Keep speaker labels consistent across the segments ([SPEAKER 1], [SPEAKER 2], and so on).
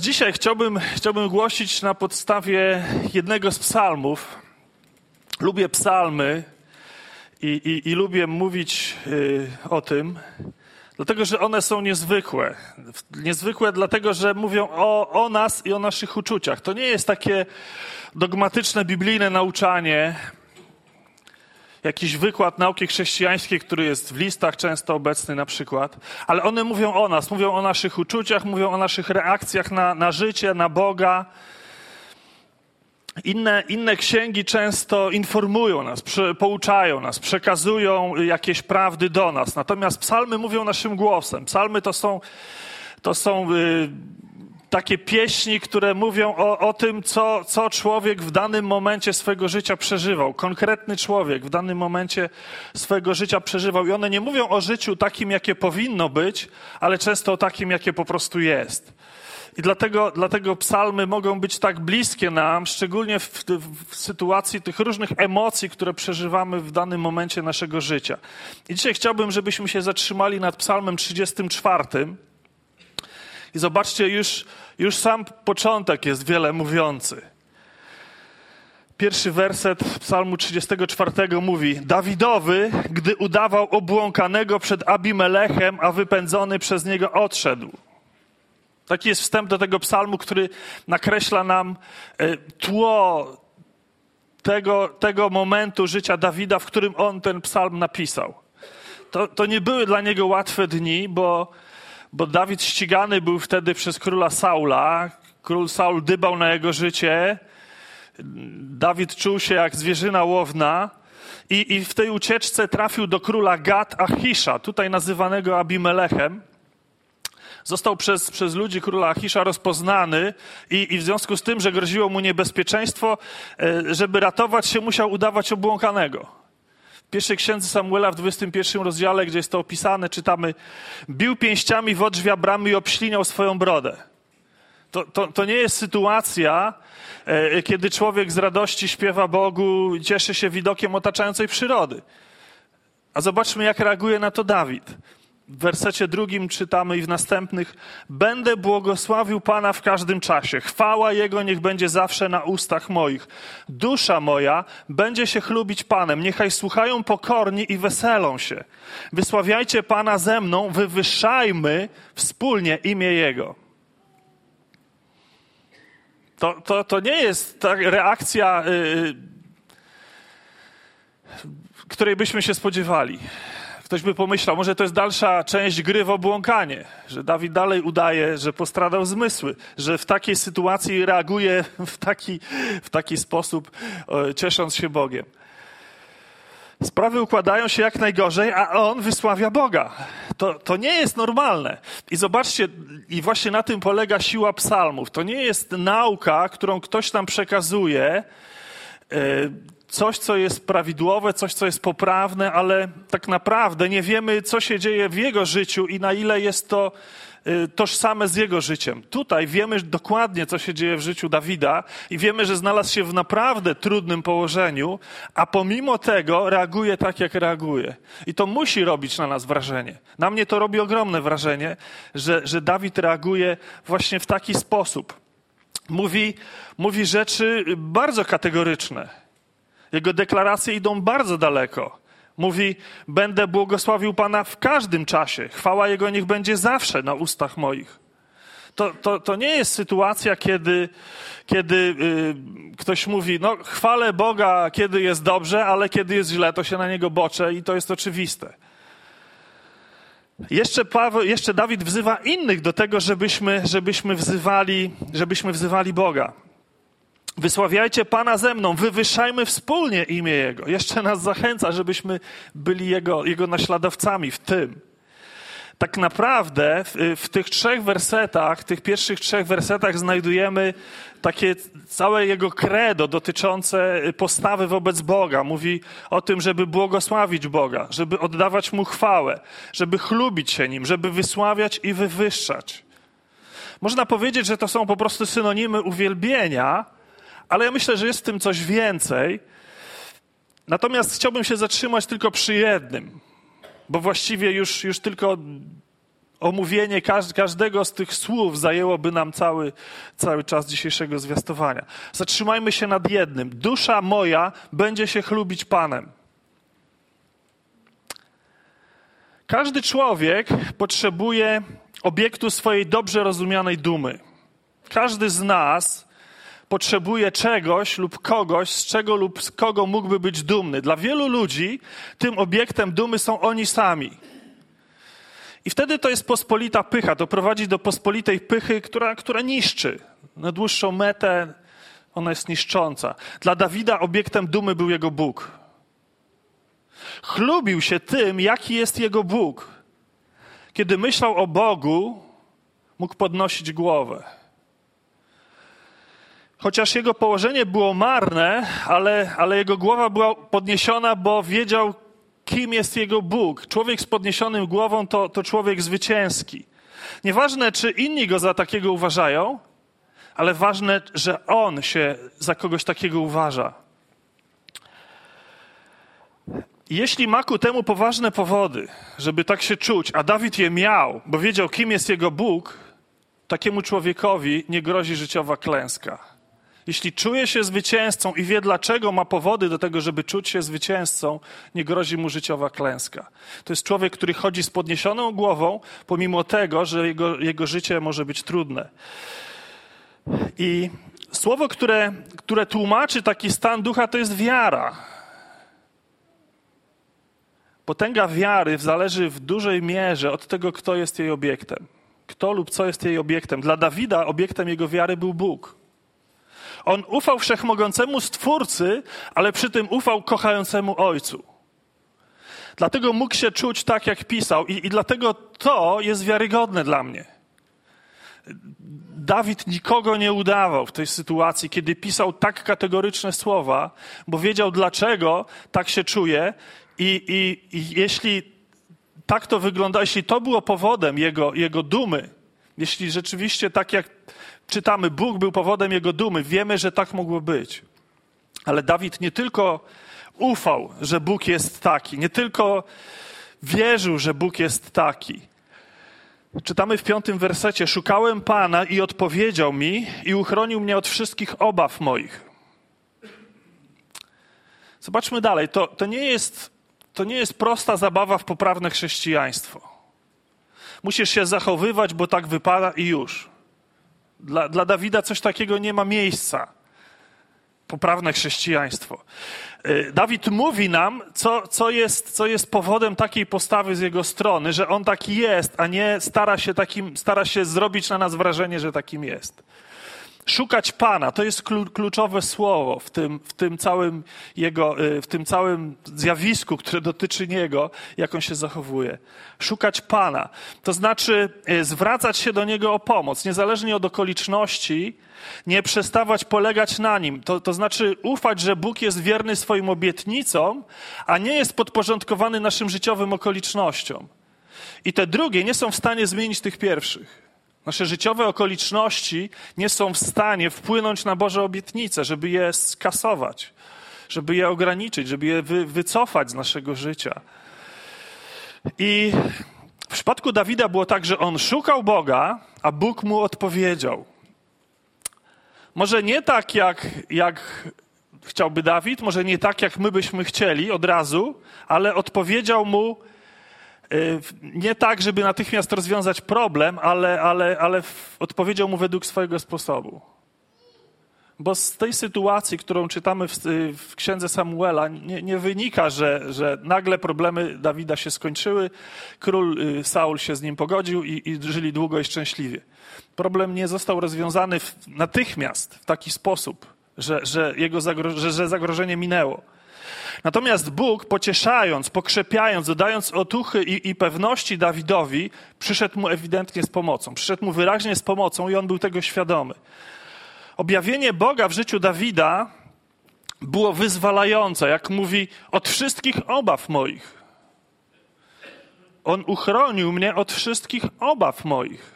[SPEAKER 1] Dzisiaj chciałbym głosić na podstawie jednego z psalmów. Lubię psalmy i lubię mówić o tym, dlatego że one są niezwykłe. Niezwykłe dlatego, że mówią o nas i o naszych uczuciach. To nie jest takie dogmatyczne, biblijne nauczanie, jakiś wykład nauki chrześcijańskiej, który jest w listach często obecny na przykład, ale one mówią o nas, mówią o naszych uczuciach, mówią o naszych reakcjach na życie, na Boga. Inne księgi często informują nas, pouczają nas, przekazują jakieś prawdy do nas. Natomiast psalmy mówią naszym głosem. Psalmy to są takie pieśni, które mówią o tym, co człowiek w danym momencie swojego życia przeżywał. Konkretny człowiek w danym momencie swojego życia przeżywał. I one nie mówią o życiu takim, jakie powinno być, ale często o takim, jakie po prostu jest. I dlatego psalmy mogą być tak bliskie nam, szczególnie w sytuacji tych różnych emocji, które przeżywamy w danym momencie naszego życia. I dzisiaj chciałbym, żebyśmy się zatrzymali nad psalmem 34. I zobaczcie, już sam początek jest wiele mówiący. Pierwszy werset psalmu 34 mówi: Dawidowy, gdy udawał obłąkanego przed Abimelechem, a wypędzony przez niego odszedł. Taki jest wstęp do tego psalmu, który nakreśla nam tło tego momentu życia Dawida, w którym on ten psalm napisał. To nie były dla niego łatwe dni, bo Dawid ścigany był wtedy przez króla Saula. Król Saul dbał na jego życie. Dawid czuł się jak zwierzyna łowna i w tej ucieczce trafił do króla Gad Achisza, tutaj nazywanego Abimelechem. Został przez ludzi króla Achisza rozpoznany i w związku z tym, że groziło mu niebezpieczeństwo, żeby ratować się, musiał udawać obłąkanego. W pierwszej księdze Samuela w 21 rozdziale, gdzie jest to opisane, czytamy: bił pięściami w odrzwia bramy i obśliniał swoją brodę. To nie jest sytuacja, kiedy człowiek z radości śpiewa Bogu i cieszy się widokiem otaczającej przyrody. A zobaczmy, jak reaguje na to Dawid. W wersecie 2 czytamy i w następnych: będę błogosławił Pana w każdym czasie. Chwała Jego niech będzie zawsze na ustach moich. Dusza moja będzie się chlubić Panem. Niechaj słuchają pokorni i weselą się. Wysławiajcie Pana ze mną, wywyższajmy wspólnie imię Jego. To nie jest ta reakcja, której byśmy się spodziewali. Ktoś by pomyślał, może to jest dalsza część gry w obłąkanie, że Dawid dalej udaje, że postradał zmysły, że w takiej sytuacji reaguje w taki sposób, ciesząc się Bogiem. Sprawy układają się jak najgorzej, a on wysławia Boga. To nie jest normalne. I zobaczcie, i właśnie na tym polega siła psalmów. To nie jest nauka, którą ktoś nam przekazuje, coś, co jest prawidłowe, coś, co jest poprawne, ale tak naprawdę nie wiemy, co się dzieje w jego życiu i na ile jest to tożsame z jego życiem. Tutaj wiemy dokładnie, co się dzieje w życiu Dawida i wiemy, że znalazł się w naprawdę trudnym położeniu, a pomimo tego reaguje tak, jak reaguje. I to musi robić na nas wrażenie. Na mnie to robi ogromne wrażenie, że Dawid reaguje właśnie w taki sposób. Mówi rzeczy bardzo kategoryczne. Jego deklaracje idą bardzo daleko. Mówi: będę błogosławił Pana w każdym czasie. Chwała Jego niech będzie zawsze na ustach moich. To nie jest sytuacja, kiedy ktoś mówi: no chwalę Boga, kiedy jest dobrze, ale kiedy jest źle, to się na Niego boczę i to jest oczywiste. Jeszcze Dawid wzywa innych do tego, żebyśmy wzywali Boga. Wysławiajcie Pana ze mną, wywyższajmy wspólnie imię Jego. Jeszcze nas zachęca, żebyśmy byli Jego naśladowcami w tym. Tak naprawdę w tych tych pierwszych 3 wersetach znajdujemy takie całe Jego credo dotyczące postawy wobec Boga. Mówi o tym, żeby błogosławić Boga, żeby oddawać Mu chwałę, żeby chlubić się Nim, żeby wysławiać i wywyższać. Można powiedzieć, że to są po prostu synonimy uwielbienia, ale ja myślę, że jest w tym coś więcej. Natomiast chciałbym się zatrzymać tylko przy jednym, bo właściwie już tylko Omówienie każdego z tych słów zajęłoby nam cały czas dzisiejszego zwiastowania. Zatrzymajmy się nad jednym. Dusza moja będzie się chlubić Panem. Każdy człowiek potrzebuje obiektu swojej dobrze rozumianej dumy. Każdy z nas potrzebuje czegoś lub kogoś, z czego lub z kogo mógłby być dumny. Dla wielu ludzi tym obiektem dumy są oni sami. I wtedy to jest pospolita pycha. To prowadzi do pospolitej pychy, która niszczy. Na dłuższą metę ona jest niszcząca. Dla Dawida obiektem dumy był jego Bóg. Chlubił się tym, jaki jest jego Bóg. Kiedy myślał o Bogu, mógł podnosić głowę. Chociaż jego położenie było marne, ale jego głowa była podniesiona, bo wiedział, kim jest jego Bóg. Człowiek z podniesionym głową to człowiek zwycięski. Nieważne, czy inni go za takiego uważają, ale ważne, że on się za kogoś takiego uważa. Jeśli ma ku temu poważne powody, żeby tak się czuć, a Dawid je miał, bo wiedział, kim jest jego Bóg, takiemu człowiekowi nie grozi życiowa klęska. Jeśli czuje się zwycięzcą i wie, dlaczego ma powody do tego, żeby czuć się zwycięzcą, nie grozi mu życiowa klęska. To jest człowiek, który chodzi z podniesioną głową, pomimo tego, że jego życie może być trudne. I słowo, które tłumaczy taki stan ducha, to jest wiara. Potęga wiary zależy w dużej mierze od tego, kto jest jej obiektem. Kto lub co jest jej obiektem. Dla Dawida obiektem jego wiary był Bóg. On ufał wszechmogącemu Stwórcy, ale przy tym ufał kochającemu Ojcu. Dlatego mógł się czuć tak, jak pisał i dlatego to jest wiarygodne dla mnie. Dawid nikogo nie udawał w tej sytuacji, kiedy pisał tak kategoryczne słowa, bo wiedział, dlaczego tak się czuje i jeśli tak to wygląda, jeśli to było powodem jego dumy, jeśli rzeczywiście tak jak czytamy, Bóg był powodem jego dumy, wiemy, że tak mogło być. Ale Dawid nie tylko ufał, że Bóg jest taki, nie tylko wierzył, że Bóg jest taki. Czytamy w 5 wersecie: szukałem Pana i odpowiedział mi i uchronił mnie od wszystkich obaw moich. Zobaczmy dalej. To nie jest prosta zabawa w poprawne chrześcijaństwo. Musisz się zachowywać, bo tak wypada i już. Dla Dawida coś takiego nie ma miejsca. Poprawne chrześcijaństwo. Dawid mówi nam, co jest powodem takiej postawy z jego strony, że on taki jest, a nie stara się zrobić na nas wrażenie, że takim jest. Szukać Pana, to jest kluczowe słowo w tym całym zjawisku, które dotyczy Niego, jak on się zachowuje. Szukać Pana, to znaczy zwracać się do Niego o pomoc, niezależnie od okoliczności, nie przestawać polegać na Nim. To znaczy ufać, że Bóg jest wierny swoim obietnicom, a nie jest podporządkowany naszym życiowym okolicznościom. I te drugie nie są w stanie zmienić tych pierwszych. Nasze życiowe okoliczności nie są w stanie wpłynąć na Boże obietnice, żeby je skasować, żeby je ograniczyć, żeby je wycofać z naszego życia. I w przypadku Dawida było tak, że on szukał Boga, a Bóg mu odpowiedział. Może nie tak, jak chciałby Dawid, może nie tak, jak my byśmy chcieli od razu, ale odpowiedział mu nie tak, żeby natychmiast rozwiązać problem, ale odpowiedział mu według swojego sposobu. Bo z tej sytuacji, którą czytamy w księdze Samuela, nie wynika, że nagle problemy Dawida się skończyły, król Saul się z nim pogodził i żyli długo i szczęśliwie. Problem nie został rozwiązany natychmiast w taki sposób, że zagrożenie minęło. Natomiast Bóg, pocieszając, pokrzepiając, dodając otuchy i pewności Dawidowi, przyszedł mu ewidentnie z pomocą. Przyszedł mu wyraźnie z pomocą i on był tego świadomy. Objawienie Boga w życiu Dawida było wyzwalające, jak mówi, od wszystkich obaw moich. On uchronił mnie od wszystkich obaw moich.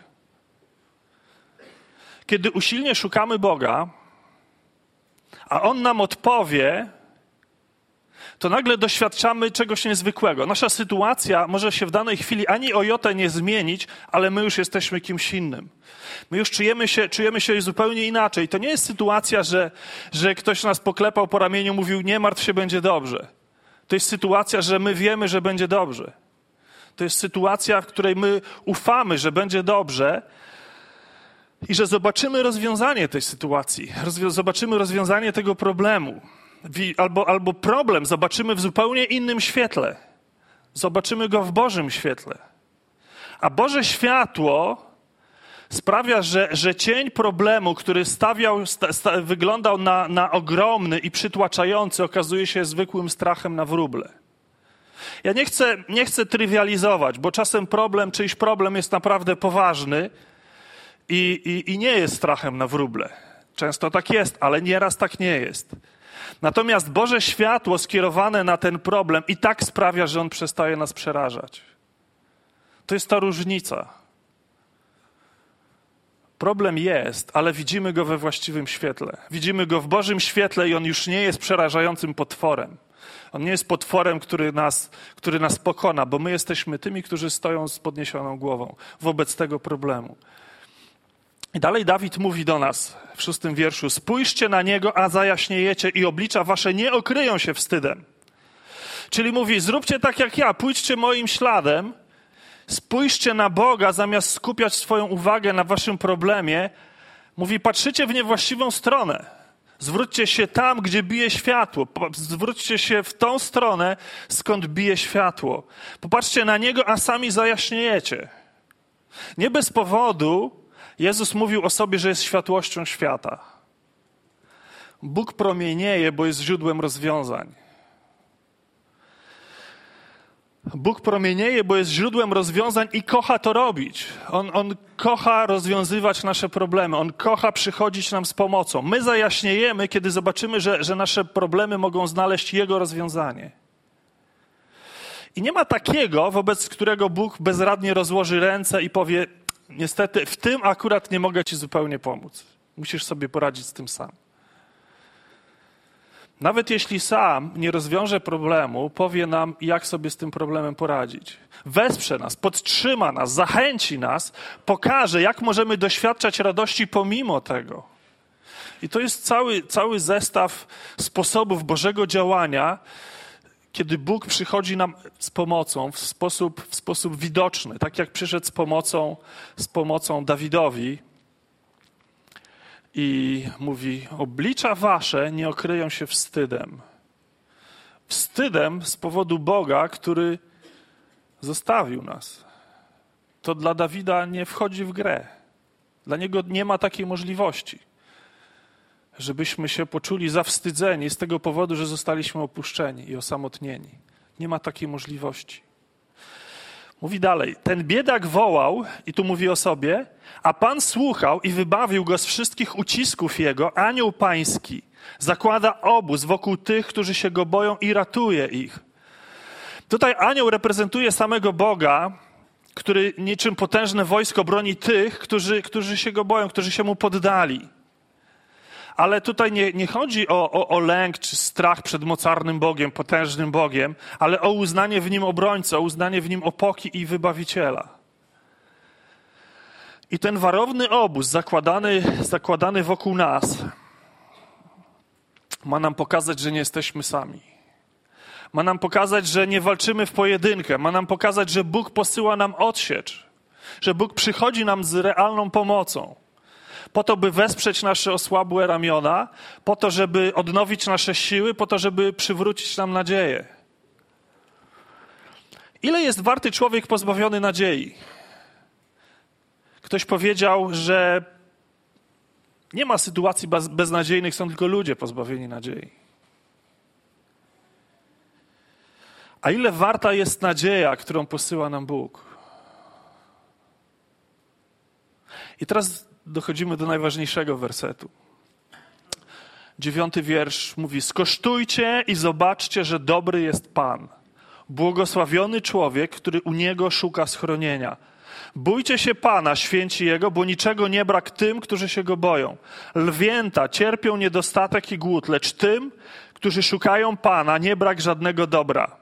[SPEAKER 1] Kiedy usilnie szukamy Boga, a On nam odpowie, to nagle doświadczamy czegoś niezwykłego. Nasza sytuacja może się w danej chwili ani o jotę nie zmienić, ale my już jesteśmy kimś innym. My już czujemy się zupełnie inaczej. To nie jest sytuacja, że ktoś nas poklepał po ramieniu, mówił, nie martw się, będzie dobrze. To jest sytuacja, że my wiemy, że będzie dobrze. To jest sytuacja, w której my ufamy, że będzie dobrze i że zobaczymy rozwiązanie tej sytuacji. Zobaczymy rozwiązanie tego problemu. Albo problem zobaczymy w zupełnie innym świetle. Zobaczymy go w Bożym świetle. A Boże światło sprawia, że cień problemu, który wyglądał na ogromny i przytłaczający, okazuje się zwykłym strachem na wróble. Ja nie chcę trywializować, bo czasem czyjś problem jest naprawdę poważny i nie jest strachem na wróble. Często tak jest, ale nieraz tak nie jest. Natomiast Boże światło skierowane na ten problem i tak sprawia, że on przestaje nas przerażać. To jest ta różnica. Problem jest, ale widzimy go we właściwym świetle. Widzimy go w Bożym świetle i on już nie jest przerażającym potworem. On nie jest potworem, który nas pokona, bo my jesteśmy tymi, którzy stoją z podniesioną głową wobec tego problemu. I dalej Dawid mówi do nas w 6 wierszu: spójrzcie na Niego, a zajaśniejecie i oblicza wasze nie okryją się wstydem. Czyli mówi, zróbcie tak jak ja, pójdźcie moim śladem, spójrzcie na Boga, zamiast skupiać swoją uwagę na waszym problemie. Mówi, patrzycie w niewłaściwą stronę. Zwróćcie się tam, gdzie bije światło. Zwróćcie się w tą stronę, skąd bije światło. Popatrzcie na Niego, a sami zajaśniejecie. Nie bez powodu Jezus mówił o sobie, że jest światłością świata. Bóg promienieje, bo jest źródłem rozwiązań. Bóg promienieje, bo jest źródłem rozwiązań i kocha to robić. On kocha rozwiązywać nasze problemy. On kocha przychodzić nam z pomocą. My zajaśniejemy, kiedy zobaczymy, że nasze problemy mogą znaleźć Jego rozwiązanie. I nie ma takiego, wobec którego Bóg bezradnie rozłoży ręce i powie, niestety w tym akurat nie mogę ci zupełnie pomóc. Musisz sobie poradzić z tym sam. Nawet jeśli sam nie rozwiąże problemu, powie nam, jak sobie z tym problemem poradzić. Wesprze nas, podtrzyma nas, zachęci nas, pokaże, jak możemy doświadczać radości pomimo tego. I to jest cały zestaw sposobów Bożego działania, kiedy Bóg przychodzi nam z pomocą w sposób widoczny, tak jak przyszedł z pomocą Dawidowi. I mówi, oblicza wasze nie okryją się wstydem. Wstydem z powodu Boga, który zostawił nas. To dla Dawida nie wchodzi w grę. Dla niego nie ma takiej możliwości, żebyśmy się poczuli zawstydzeni z tego powodu, że zostaliśmy opuszczeni i osamotnieni. Nie ma takiej możliwości. Mówi dalej, ten biedak wołał, i tu mówi o sobie, a Pan słuchał i wybawił go z wszystkich ucisków jego, anioł pański zakłada obóz wokół tych, którzy się go boją i ratuje ich. Tutaj anioł reprezentuje samego Boga, który niczym potężne wojsko broni tych, którzy się go boją, którzy się mu poddali. Ale tutaj nie chodzi o lęk czy strach przed mocarnym Bogiem, potężnym Bogiem, ale o uznanie w Nim obrońcy, o uznanie w Nim opoki i wybawiciela. I ten warowny obóz zakładany wokół nas ma nam pokazać, że nie jesteśmy sami. Ma nam pokazać, że nie walczymy w pojedynkę. Ma nam pokazać, że Bóg posyła nam odsiecz. Że Bóg przychodzi nam z realną pomocą. Po to, by wesprzeć nasze osłabłe ramiona, po to, żeby odnowić nasze siły, po to, żeby przywrócić nam nadzieję. Ile jest warty człowiek pozbawiony nadziei? Ktoś powiedział, że nie ma sytuacji beznadziejnych, są tylko ludzie pozbawieni nadziei. A ile warta jest nadzieja, którą posyła nam Bóg? I teraz dochodzimy do najważniejszego wersetu. 9 wiersz mówi, skosztujcie i zobaczcie, że dobry jest Pan. Błogosławiony człowiek, który u Niego szuka schronienia. Bójcie się Pana, święci Jego, bo niczego nie brak tym, którzy się Go boją. Lwięta cierpią niedostatek i głód, lecz tym, którzy szukają Pana, nie brak żadnego dobra.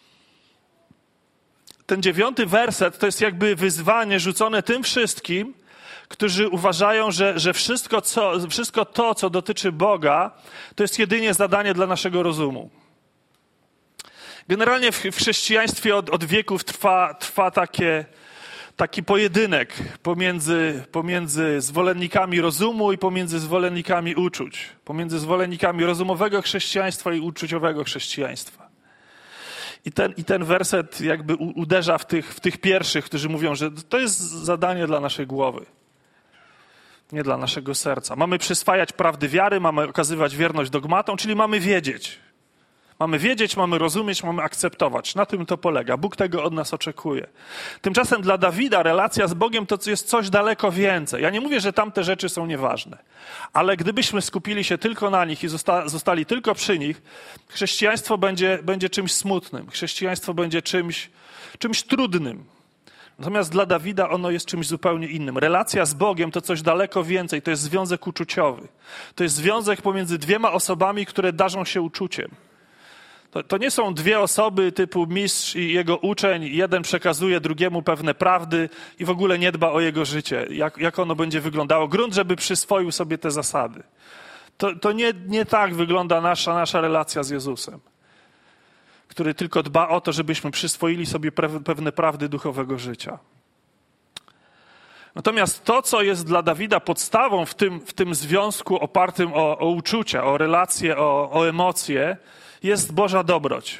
[SPEAKER 1] Ten 9 werset to jest jakby wyzwanie rzucone tym wszystkim, którzy uważają, że wszystko to, co dotyczy Boga, to jest jedynie zadanie dla naszego rozumu. Generalnie w chrześcijaństwie od wieków trwa taki pojedynek pomiędzy zwolennikami rozumu i pomiędzy zwolennikami uczuć. Pomiędzy zwolennikami rozumowego chrześcijaństwa i uczuciowego chrześcijaństwa. I ten werset jakby uderza w tych pierwszych, którzy mówią, że to jest zadanie dla naszej głowy, nie dla naszego serca. Mamy przyswajać prawdy wiary, mamy okazywać wierność dogmatom, czyli mamy wiedzieć. Mamy wiedzieć, mamy rozumieć, mamy akceptować. Na tym to polega. Bóg tego od nas oczekuje. Tymczasem dla Dawida relacja z Bogiem to jest coś daleko więcej. Ja nie mówię, że tamte rzeczy są nieważne, ale gdybyśmy skupili się tylko na nich i zostali tylko przy nich, chrześcijaństwo będzie czymś smutnym. Chrześcijaństwo będzie czymś trudnym. Natomiast dla Dawida ono jest czymś zupełnie innym. Relacja z Bogiem to coś daleko więcej. To jest związek uczuciowy. To jest związek pomiędzy dwiema osobami, które darzą się uczuciem. To nie są dwie osoby typu mistrz i jego uczeń. Jeden przekazuje drugiemu pewne prawdy i w ogóle nie dba o jego życie. Jak ono będzie wyglądało. Grunt, żeby przyswoił sobie te zasady. To nie tak wygląda nasza relacja z Jezusem, który tylko dba o to, żebyśmy przyswoili sobie pewne prawdy duchowego życia. Natomiast to, co jest dla Dawida podstawą w tym związku opartym o uczucia, o relacje, o emocje, jest Boża dobroć.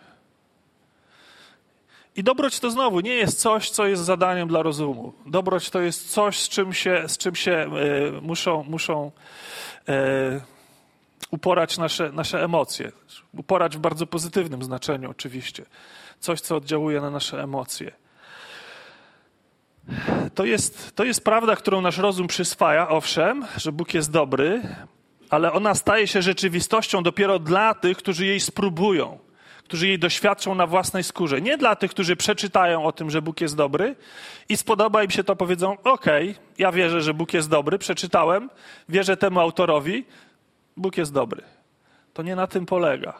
[SPEAKER 1] I dobroć to znowu nie jest coś, co jest zadaniem dla rozumu. Dobroć to jest coś, z czym się muszą uporać nasze emocje. Uporać w bardzo pozytywnym znaczeniu oczywiście. Coś, co oddziałuje na nasze emocje. To jest prawda, którą nasz rozum przyswaja, owszem, że Bóg jest dobry, ale ona staje się rzeczywistością dopiero dla tych, którzy jej spróbują, którzy jej doświadczą na własnej skórze. Nie dla tych, którzy przeczytają o tym, że Bóg jest dobry i spodoba im się to, powiedzą, okej, ja wierzę, że Bóg jest dobry, przeczytałem, wierzę temu autorowi, Bóg jest dobry. To nie na tym polega.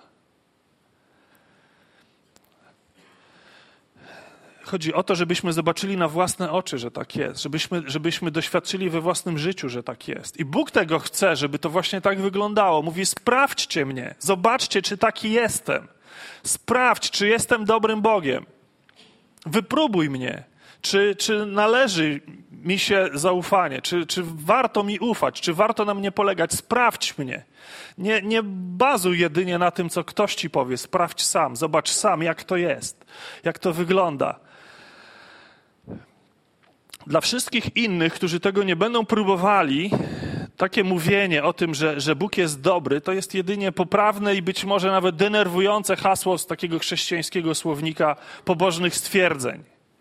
[SPEAKER 1] Chodzi o to, żebyśmy zobaczyli na własne oczy, że tak jest. Żebyśmy doświadczyli we własnym życiu, że tak jest. I Bóg tego chce, żeby to właśnie tak wyglądało. Mówi, sprawdźcie mnie, zobaczcie, czy taki jestem. Sprawdź, czy jestem dobrym Bogiem. Wypróbuj mnie. Czy należy mi się zaufanie? Czy warto mi ufać? Czy warto na mnie polegać? Sprawdź mnie. Nie bazuj jedynie na tym, co ktoś ci powie. Sprawdź sam. Zobacz sam, jak to jest. Jak to wygląda. Dla wszystkich innych, którzy tego nie będą próbowali, takie mówienie o tym, że Bóg jest dobry, to jest jedynie poprawne i być może nawet denerwujące hasło z takiego chrześcijańskiego słownika pobożnych stwierdzeń.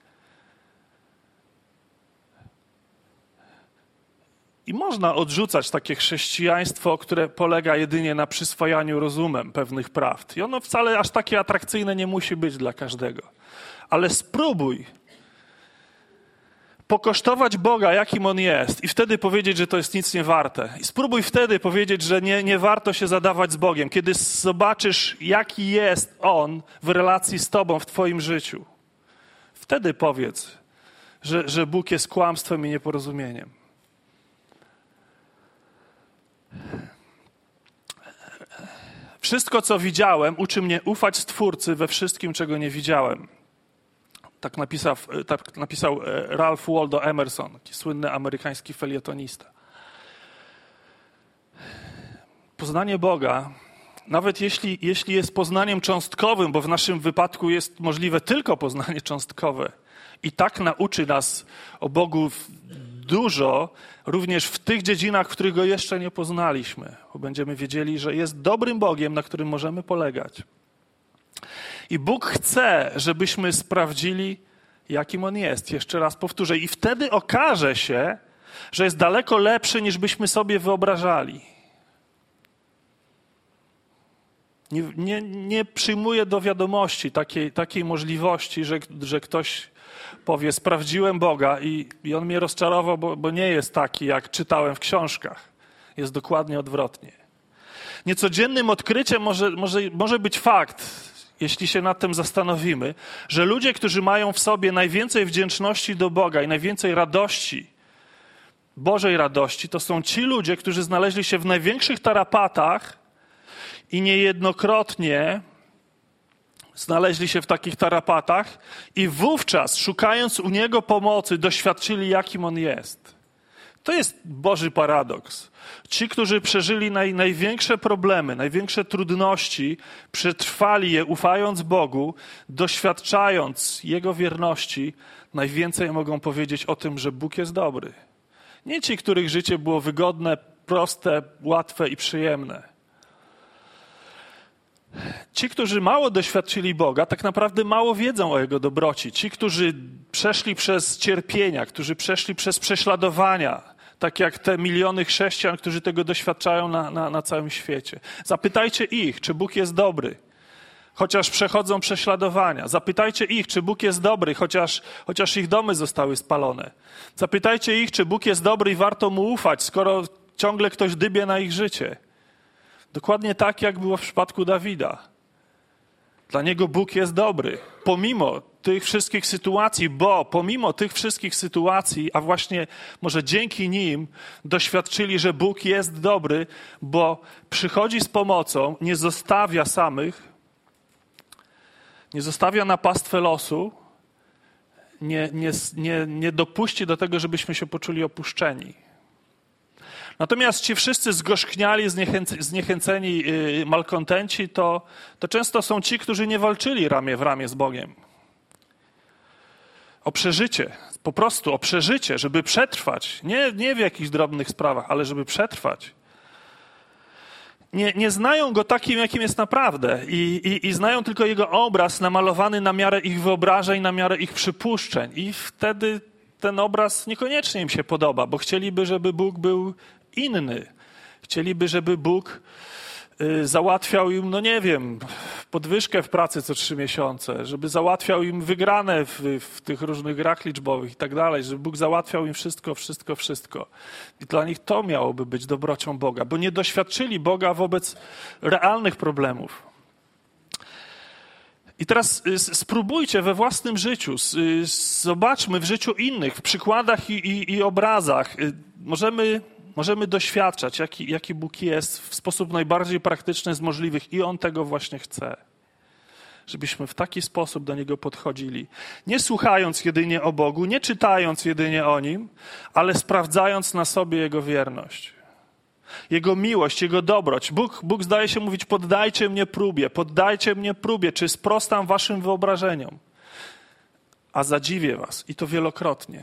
[SPEAKER 1] I można odrzucać takie chrześcijaństwo, które polega jedynie na przyswajaniu rozumem pewnych prawd. I ono wcale aż takie atrakcyjne nie musi być dla każdego. Ale spróbuj pokosztować Boga, jakim On jest i wtedy powiedzieć, że to jest nic nie warte. I spróbuj wtedy powiedzieć, że nie warto się zadawać z Bogiem, kiedy zobaczysz, jaki jest On w relacji z tobą w twoim życiu. Wtedy powiedz, że Bóg jest kłamstwem i nieporozumieniem. Wszystko, co widziałem, uczy mnie ufać Stwórcy we wszystkim, czego nie widziałem. Tak napisał Ralph Waldo Emerson, taki słynny amerykański felietonista. Poznanie Boga, nawet jeśli jest poznaniem cząstkowym, bo w naszym wypadku jest możliwe tylko poznanie cząstkowe, i tak nauczy nas o Bogu dużo, również w tych dziedzinach, w których Go jeszcze nie poznaliśmy, bo będziemy wiedzieli, że jest dobrym Bogiem, na którym możemy polegać. I Bóg chce, żebyśmy sprawdzili, jakim On jest. Jeszcze raz powtórzę. I wtedy okaże się, że jest daleko lepszy, niż byśmy sobie wyobrażali. Nie przyjmuję do wiadomości takiej możliwości, że ktoś powie, sprawdziłem Boga i On mnie rozczarował, bo nie jest taki, jak czytałem w książkach. Jest dokładnie odwrotnie. Niecodziennym odkryciem może być fakt, jeśli się nad tym zastanowimy, że ludzie, którzy mają w sobie najwięcej wdzięczności do Boga i najwięcej radości, Bożej radości, to są ci ludzie, którzy znaleźli się w największych tarapatach i niejednokrotnie znaleźli się w takich tarapatach i wówczas, szukając u Niego pomocy, doświadczyli, jakim On jest. To jest Boży paradoks. Ci, którzy przeżyli największe problemy, największe trudności, przetrwali je, ufając Bogu, doświadczając Jego wierności, najwięcej mogą powiedzieć o tym, że Bóg jest dobry. Nie ci, których życie było wygodne, proste, łatwe i przyjemne. Ci, którzy mało doświadczyli Boga, tak naprawdę mało wiedzą o Jego dobroci. Ci, którzy przeszli przez cierpienia, którzy przeszli przez prześladowania, tak jak te miliony chrześcijan, którzy tego doświadczają na całym świecie. Zapytajcie ich, czy Bóg jest dobry, chociaż przechodzą prześladowania. Zapytajcie ich, czy Bóg jest dobry, chociaż ich domy zostały spalone. Zapytajcie ich, czy Bóg jest dobry i warto Mu ufać, skoro ciągle ktoś dybie na ich życie. Dokładnie tak, jak było w przypadku Dawida. Dla niego Bóg jest dobry, pomimo tych wszystkich sytuacji, bo pomimo tych wszystkich sytuacji, a właśnie może dzięki nim doświadczyli, że Bóg jest dobry, bo przychodzi z pomocą, nie zostawia samych, nie zostawia na pastwę losu, nie dopuści do tego, żebyśmy się poczuli opuszczeni. Natomiast ci wszyscy zgorzkniali, zniechęceni, malkontenci, to często są ci, którzy nie walczyli ramię w ramię z Bogiem. O przeżycie, po prostu o przeżycie, żeby przetrwać. Nie w jakichś drobnych sprawach, ale żeby przetrwać. Nie znają Go takim, jakim jest naprawdę i znają tylko Jego obraz namalowany na miarę ich wyobrażeń, na miarę ich przypuszczeń. I wtedy ten obraz niekoniecznie im się podoba, bo chcieliby, żeby Bóg był inny. Chcieliby, żeby Bóg załatwiał im, podwyżkę w pracy co 3 miesiące, żeby załatwiał im wygrane w tych różnych grach liczbowych i tak dalej, żeby Bóg załatwiał im wszystko. I dla nich to miałoby być dobrocią Boga, bo nie doświadczyli Boga wobec realnych problemów. I teraz spróbujcie we własnym życiu, zobaczmy w życiu innych, w przykładach i obrazach. Możemy doświadczać, jaki Bóg jest w sposób najbardziej praktyczny z możliwych i On tego właśnie chce. Żebyśmy w taki sposób do Niego podchodzili. Nie słuchając jedynie o Bogu, nie czytając jedynie o Nim, ale sprawdzając na sobie Jego wierność. Jego miłość, Jego dobroć. Bóg zdaje się mówić, poddajcie mnie próbie, czy sprostam waszym wyobrażeniom. A zadziwię was i to wielokrotnie.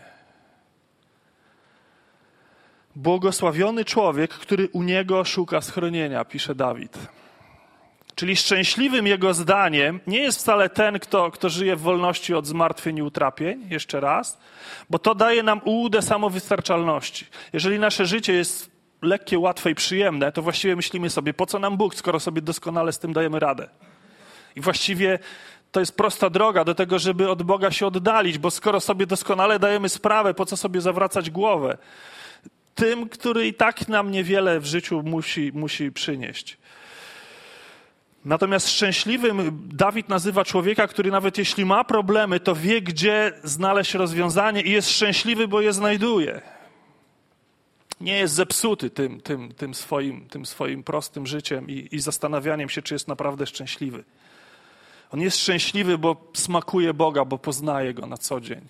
[SPEAKER 1] Błogosławiony człowiek, który u Niego szuka schronienia, pisze Dawid. Czyli szczęśliwym jego zdaniem nie jest wcale ten, kto żyje w wolności od zmartwień i utrapień, jeszcze raz, bo to daje nam ułudę samowystarczalności. Jeżeli nasze życie jest lekkie, łatwe i przyjemne, to właściwie myślimy sobie, po co nam Bóg, skoro sobie doskonale z tym dajemy radę. I właściwie to jest prosta droga do tego, żeby od Boga się oddalić, bo skoro sobie doskonale dajemy sprawę, po co sobie zawracać głowę? Tym, który i tak nam niewiele w życiu musi przynieść. Natomiast szczęśliwym Dawid nazywa człowieka, który nawet jeśli ma problemy, to wie, gdzie znaleźć rozwiązanie i jest szczęśliwy, bo je znajduje. Nie jest zepsuty tym swoim prostym życiem i zastanawianiem się, czy jest naprawdę szczęśliwy. On jest szczęśliwy, bo smakuje Boga, bo poznaje Go na co dzień.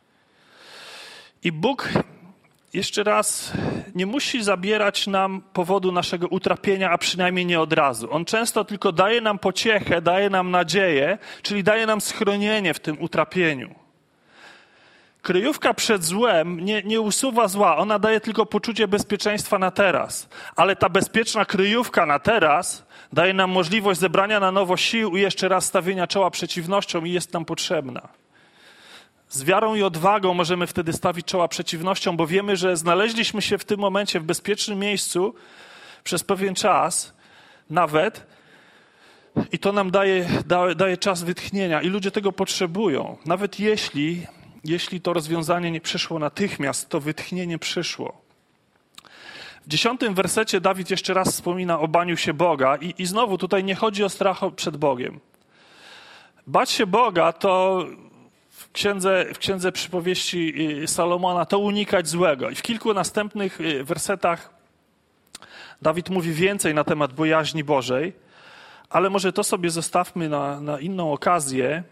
[SPEAKER 1] I Bóg, jeszcze raz, nie musi zabierać nam powodu naszego utrapienia, a przynajmniej nie od razu. On często tylko daje nam pociechę, daje nam nadzieję, czyli daje nam schronienie w tym utrapieniu. Kryjówka przed złem nie usuwa zła, ona daje tylko poczucie bezpieczeństwa na teraz. Ale ta bezpieczna kryjówka na teraz daje nam możliwość zebrania na nowo sił i jeszcze raz stawienia czoła przeciwnościom i jest nam potrzebna. Z wiarą i odwagą możemy wtedy stawić czoła przeciwnościom, bo wiemy, że znaleźliśmy się w tym momencie w bezpiecznym miejscu przez pewien czas, nawet I to nam daje czas wytchnienia i ludzie tego potrzebują. Nawet jeśli to rozwiązanie nie przyszło natychmiast, to wytchnienie przyszło. W 10 wersecie Dawid jeszcze raz wspomina o baniu się Boga i znowu tutaj nie chodzi o strach przed Bogiem. Bać się Boga to w księdze przypowieści Salomona to unikać złego. I w kilku następnych wersetach Dawid mówi więcej na temat bojaźni Bożej, ale może to sobie zostawmy na inną okazję.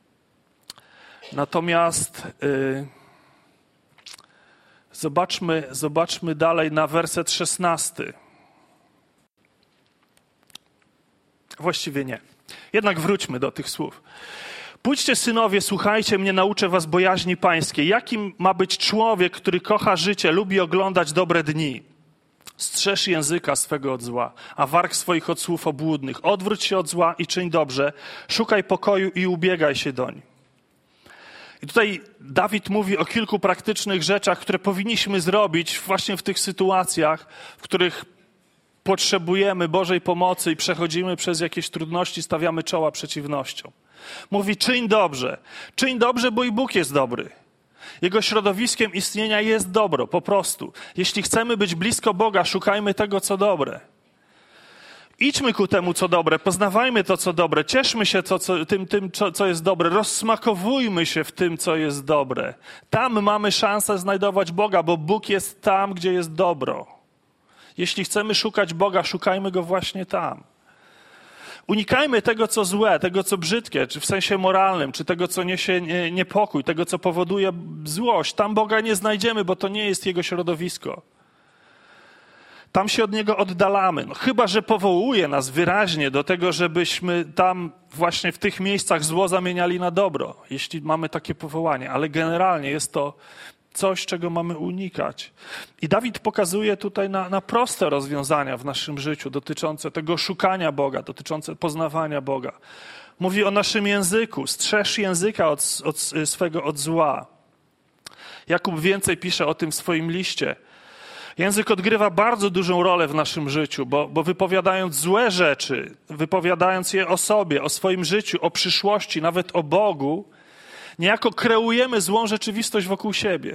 [SPEAKER 1] Natomiast zobaczmy dalej na werset 16. Właściwie nie. Jednak wróćmy do tych słów. Pójdźcie, synowie, słuchajcie mnie, nauczę was bojaźni pańskiej. Jakim ma być człowiek, który kocha życie, lubi oglądać dobre dni? Strzeż języka swego od zła, a warg swoich od słów obłudnych. Odwróć się od zła i czyń dobrze. Szukaj pokoju i ubiegaj się doń. I tutaj Dawid mówi o kilku praktycznych rzeczach, które powinniśmy zrobić właśnie w tych sytuacjach, w których potrzebujemy Bożej pomocy i przechodzimy przez jakieś trudności, stawiamy czoła przeciwnościom. Mówi, czyń dobrze, bo i Bóg jest dobry. Jego środowiskiem istnienia jest dobro, po prostu. Jeśli chcemy być blisko Boga, szukajmy tego, co dobre. Idźmy ku temu, co dobre, poznawajmy to, co dobre, cieszmy się tym, co jest dobre, rozsmakowujmy się w tym, co jest dobre. Tam mamy szansę znajdować Boga, bo Bóg jest tam, gdzie jest dobro. Jeśli chcemy szukać Boga, szukajmy Go właśnie tam. Unikajmy tego, co złe, tego, co brzydkie, czy w sensie moralnym, czy tego, co niesie niepokój, tego, co powoduje złość. Tam Boga nie znajdziemy, bo to nie jest Jego środowisko. Tam się od Niego oddalamy. No, chyba że powołuje nas wyraźnie do tego, żebyśmy tam właśnie w tych miejscach zło zamieniali na dobro, jeśli mamy takie powołanie. Ale generalnie jest to coś, czego mamy unikać. I Dawid pokazuje tutaj na proste rozwiązania w naszym życiu dotyczące tego szukania Boga, dotyczące poznawania Boga. Mówi o naszym języku. Strzeż języka swego od zła. Jakub więcej pisze o tym w swoim liście. Język odgrywa bardzo dużą rolę w naszym życiu, bo wypowiadając złe rzeczy, wypowiadając je o sobie, o swoim życiu, o przyszłości, nawet o Bogu, niejako kreujemy złą rzeczywistość wokół siebie.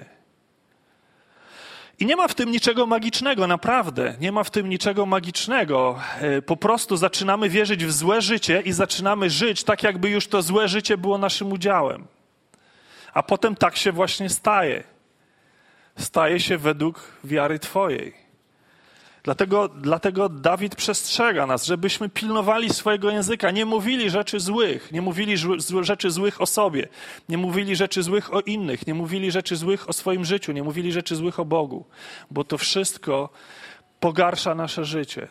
[SPEAKER 1] I nie ma w tym niczego magicznego, naprawdę. Nie ma w tym niczego magicznego. Po prostu zaczynamy wierzyć w złe życie i zaczynamy żyć tak, jakby już to złe życie było naszym udziałem. A potem tak się właśnie staje. Staje się według wiary Twojej. Dlatego Dawid przestrzega nas, żebyśmy pilnowali swojego języka, nie mówili rzeczy złych, nie mówili rzeczy złych o sobie, nie mówili rzeczy złych o innych, nie mówili rzeczy złych o swoim życiu, nie mówili rzeczy złych o Bogu, bo to wszystko pogarsza nasze życie.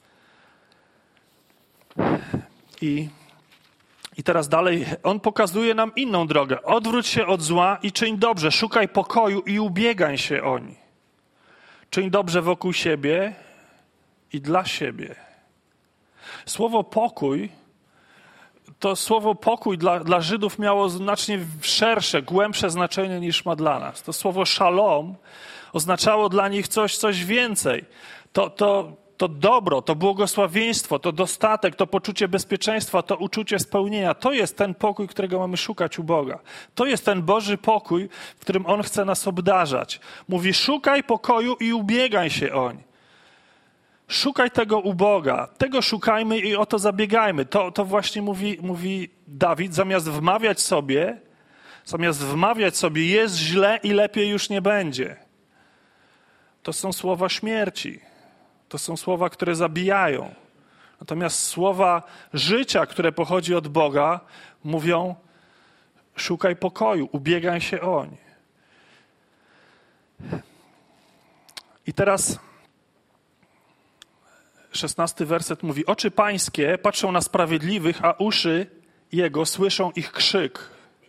[SPEAKER 1] I teraz dalej, on pokazuje nam inną drogę. Odwróć się od zła i czyń dobrze, szukaj pokoju i ubiegaj się o nie. Czyń dobrze wokół siebie i dla siebie. Słowo pokój, to słowo pokój dla Żydów miało znacznie szersze, głębsze znaczenie niż ma dla nas. To słowo szalom oznaczało dla nich coś więcej. To dobro, to błogosławieństwo, to dostatek, to poczucie bezpieczeństwa, to uczucie spełnienia. To jest ten pokój, którego mamy szukać u Boga. To jest ten Boży pokój, w którym On chce nas obdarzać. Mówi, szukaj pokoju i ubiegaj się oń. Szukaj tego u Boga. Tego szukajmy i o to zabiegajmy. To właśnie mówi Dawid, zamiast wmawiać sobie jest źle i lepiej już nie będzie. To są słowa śmierci. To są słowa, które zabijają. Natomiast słowa życia, które pochodzi od Boga, mówią, szukaj pokoju, ubiegaj się oń. I teraz 16 werset mówi, oczy pańskie patrzą na sprawiedliwych, a uszy Jego słyszą ich krzyk.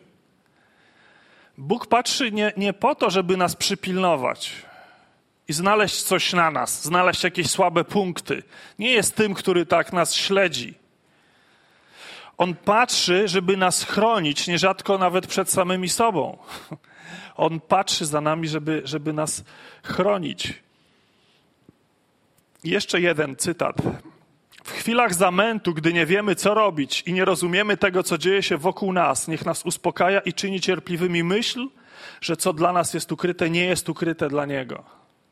[SPEAKER 1] Bóg patrzy nie po to, żeby nas przypilnować i znaleźć coś na nas, znaleźć jakieś słabe punkty. Nie jest tym, który tak nas śledzi. On patrzy, żeby nas chronić, nierzadko nawet przed samymi sobą. On patrzy za nami, żeby nas chronić. Jeszcze jeden cytat. chwilach zamętu, gdy nie wiemy, co robić i nie rozumiemy tego, co dzieje się wokół nas, niech nas uspokaja i czyni cierpliwymi myśl, że co dla nas jest ukryte, nie jest ukryte dla Niego.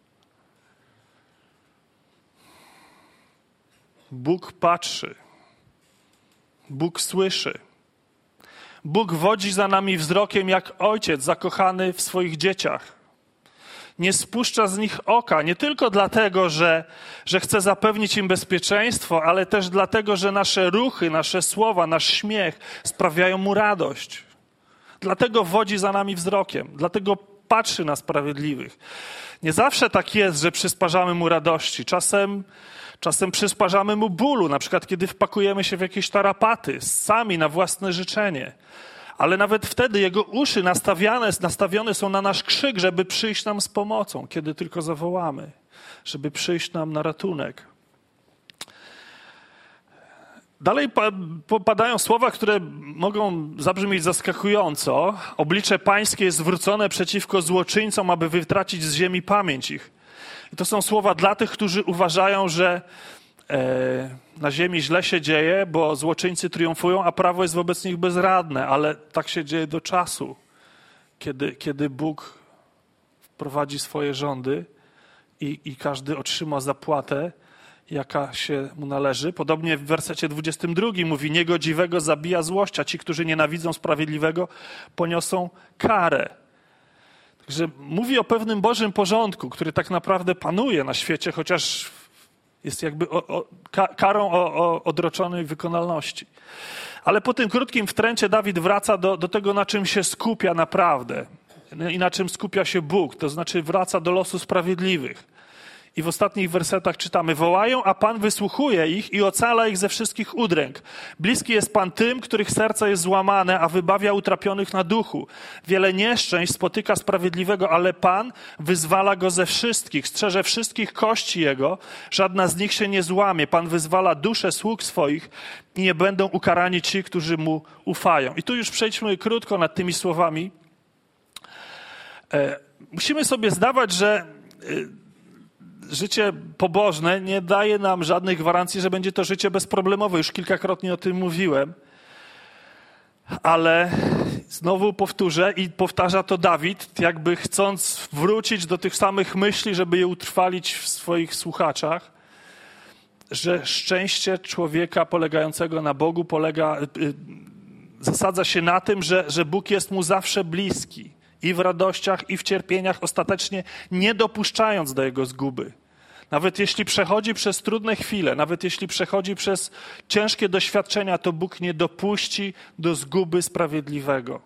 [SPEAKER 1] Bóg patrzy. Bóg słyszy. Bóg wodzi za nami wzrokiem jak ojciec zakochany w swoich dzieciach. Nie spuszcza z nich oka, nie tylko dlatego, że chce zapewnić im bezpieczeństwo, ale też dlatego, że nasze ruchy, nasze słowa, nasz śmiech sprawiają Mu radość. Dlatego wodzi za nami wzrokiem, dlatego patrzy na sprawiedliwych. Nie zawsze tak jest, że przysparzamy Mu radości. Czasem przysparzamy Mu bólu, na przykład kiedy wpakujemy się w jakieś tarapaty, sami na własne życzenie. Ale nawet wtedy Jego uszy nastawione są na nasz krzyk, żeby przyjść nam z pomocą, kiedy tylko zawołamy, żeby przyjść nam na ratunek. Dalej padają słowa, które mogą zabrzmieć zaskakująco. Oblicze Pańskie jest zwrócone przeciwko złoczyńcom, aby wytracić z ziemi pamięć ich. I to są słowa dla tych, którzy uważają, że na ziemi źle się dzieje, bo złoczyńcy triumfują, a prawo jest wobec nich bezradne. Ale tak się dzieje do czasu, kiedy Bóg wprowadzi swoje rządy i każdy otrzyma zapłatę, jaka się mu należy. Podobnie w wersecie 22 mówi, niegodziwego zabija złość, a ci, którzy nienawidzą sprawiedliwego, poniosą karę. Także mówi o pewnym Bożym porządku, który tak naprawdę panuje na świecie, chociaż jest jakby karą o odroczonej wykonalności. Ale po tym krótkim wtręcie Dawid wraca do tego, na czym się skupia naprawdę i na czym skupia się Bóg, to znaczy wraca do losu sprawiedliwych. I w ostatnich wersetach czytamy, wołają, a Pan wysłuchuje ich i ocala ich ze wszystkich udręk. Bliski jest Pan tym, których serce jest złamane, a wybawia utrapionych na duchu. Wiele nieszczęść spotyka sprawiedliwego, ale Pan wyzwala go ze wszystkich, strzeże wszystkich kości jego, żadna z nich się nie złamie. Pan wyzwala dusze sług swoich i nie będą ukarani ci, którzy mu ufają. I tu już przejdźmy krótko nad tymi słowami. Musimy sobie zdawać, że życie pobożne nie daje nam żadnych gwarancji, że będzie to życie bezproblemowe. Już kilkakrotnie o tym mówiłem. Ale znowu powtórzę i powtarza to Dawid, jakby chcąc wrócić do tych samych myśli, żeby je utrwalić w swoich słuchaczach, że szczęście człowieka polegającego na Bogu zasadza się na tym, że Bóg jest mu zawsze bliski. I w radościach, i w cierpieniach, ostatecznie nie dopuszczając do jego zguby. Nawet jeśli przechodzi przez trudne chwile, nawet jeśli przechodzi przez ciężkie doświadczenia, to Bóg nie dopuści do zguby sprawiedliwego.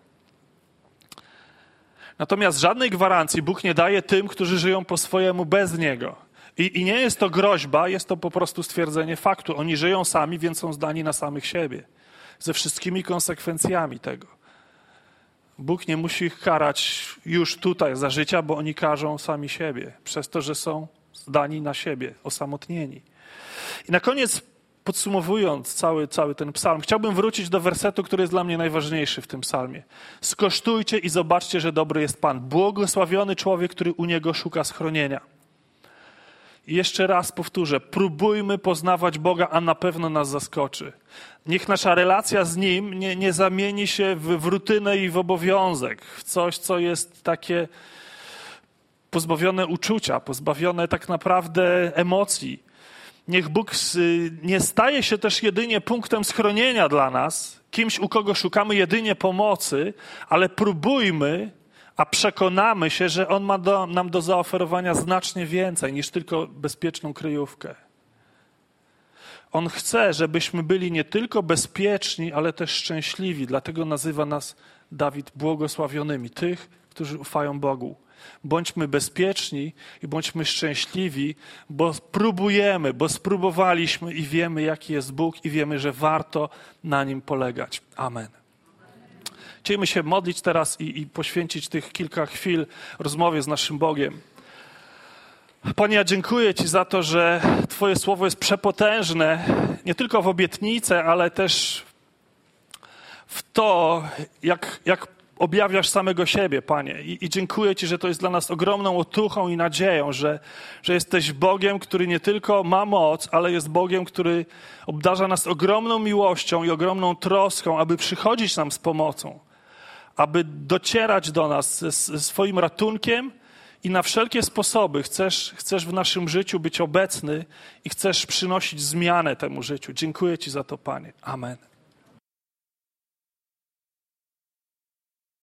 [SPEAKER 1] Natomiast żadnej gwarancji Bóg nie daje tym, którzy żyją po swojemu bez Niego. I nie jest to groźba, jest to po prostu stwierdzenie faktu. Oni żyją sami, więc są zdani na samych siebie. Ze wszystkimi konsekwencjami tego. Bóg nie musi ich karać już tutaj za życia, bo oni karzą sami siebie, przez to, że są zdani na siebie, osamotnieni. I na koniec, podsumowując cały ten psalm, chciałbym wrócić do wersetu, który jest dla mnie najważniejszy w tym psalmie. Skosztujcie i zobaczcie, że dobry jest Pan. Błogosławiony człowiek, który u Niego szuka schronienia. I jeszcze raz powtórzę, próbujmy poznawać Boga, a na pewno nas zaskoczy. Niech nasza relacja z Nim nie zamieni się w rutynę i w obowiązek, w coś, co jest takie pozbawione uczucia, pozbawione tak naprawdę emocji. Niech Bóg nie staje się też jedynie punktem schronienia dla nas, kimś, u kogo szukamy jedynie pomocy, ale próbujmy, a przekonamy się, że On ma nam do zaoferowania znacznie więcej niż tylko bezpieczną kryjówkę. On chce, żebyśmy byli nie tylko bezpieczni, ale też szczęśliwi. Dlatego nazywa nas Dawid błogosławionymi, tych, którzy ufają Bogu. Bądźmy bezpieczni i bądźmy szczęśliwi, bo próbujemy, bo spróbowaliśmy i wiemy, jaki jest Bóg i wiemy, że warto na Nim polegać. Amen. Chcielibyśmy się modlić teraz i poświęcić tych kilka chwil rozmowie z naszym Bogiem. Panie, ja dziękuję Ci za to, że Twoje słowo jest przepotężne, nie tylko w obietnicę, ale też w to, jak objawiasz samego siebie, Panie. I dziękuję Ci, że to jest dla nas ogromną otuchą i nadzieją, że jesteś Bogiem, który nie tylko ma moc, ale jest Bogiem, który obdarza nas ogromną miłością i ogromną troską, aby przychodzić nam z pomocą, aby docierać do nas ze swoim ratunkiem i na wszelkie sposoby chcesz w naszym życiu być obecny i chcesz przynosić zmianę temu życiu. Dziękuję Ci za to, Panie. Amen.